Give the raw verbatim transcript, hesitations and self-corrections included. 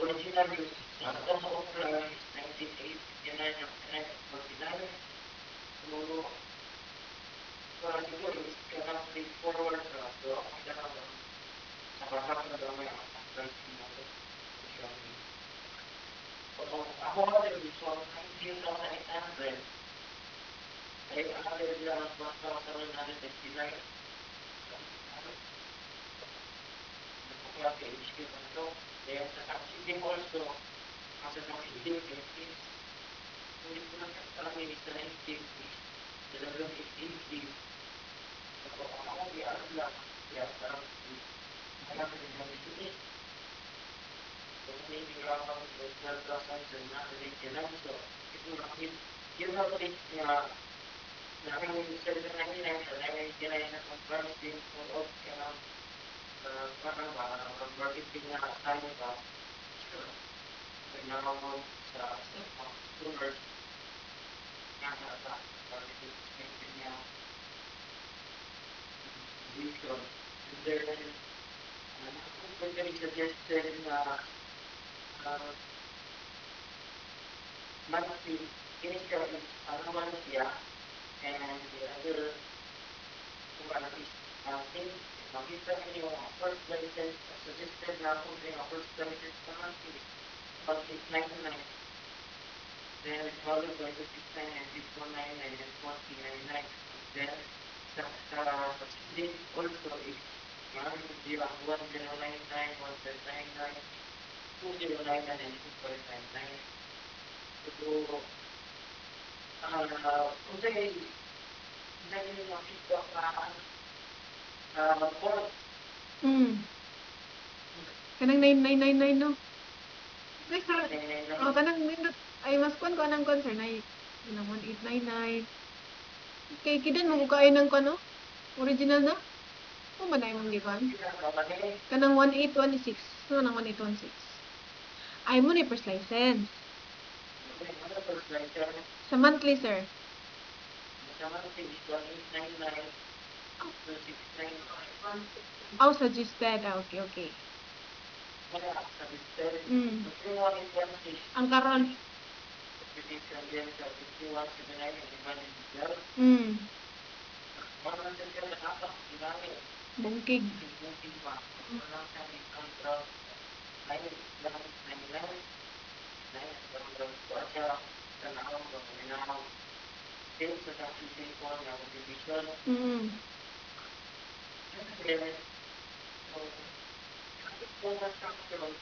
original yung nakatong sa offline is nineteen eighty-nine nineteen forty-nine. So, parang siguro is kanang straightforward ka. So, ako kanang nakakap na gamay ang pricing na ito. So, ako nga din, so nineteen thousand eight hundred, ay average lang one thousand one hundred fifty-nine. Nagpaplug H Q na ito. Then, sa subsidy also, ang sa subsidy is, hindi ko lang kami sa nineteen is eleven eighty. So, ako i-add lang. Kaya, parang, marami rin kami sulit. So, maybe around twelve thousand seven hundred eighty-nine. So, ito lang yun. Yun lang ulit nga nine seven ninety-nine or nine ninety-nine na kung pricing for all ka lang parang ba, marketing na tayo ba, sure. Kailangan mo sa consumers nga sa marketing perspective niya vision. And then, kung pwede rin suggested na uh, monthly, initial is annual siya, and the other one is monthly. Makita niyo ang first license, suggested na kung yung first license na monthly is one eight nine nine. Then followed by two six nine nine, six one nine nine, and forty ninety-nine. And then sa sa subsidy also is monthly lang one zero nine nine, one five nine nine, two zero nine nine, and two five nine nine. So, uh, kung sa'yo, kung sa'yo yung makita ka uh, port. Mm. Kanang nine nine nine nine, no? Ay, sa, oh, kanang nindot, ay, mas kwan ko anang concern, ay, kanang one eight nine nine. Kay kidan mo kain ng kano? Original na? Kung ba na yung gikan? Kanang one eight one six. No, nang one eight one six. Ay mo ni first license. Sa monthly, sir. Sa monthly is one eight nine nine, two six nine nine. Oh, suggested. Ah, okay, okay. Kaya, suggested. Mm. Kung one eight one six, Ang karon. petition din sa fifty-one seventy-nine and Ivan Digital. Mm. Parang sa siya nakapag ginamit. Bungkig. Bungkig pa. Parang sa isang drug. nine ninety-nine. nine ninety-nine. Siya, tanawang ko. Minawang. Then, sa subsidy ko na division. Mm. And then, so, kung na-structure